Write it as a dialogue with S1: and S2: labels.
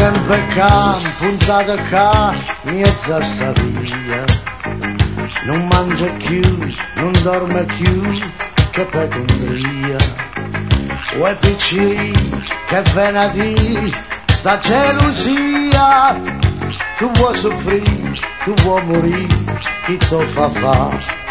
S1: sempre cá, puntata cá, mezza sta via. Non mangia più, non dorme più, che pecondria. Uè piccini, che venerdì, sta gelosia. Tu vuoi soffrire, tu vuoi morire, chi te fa fa?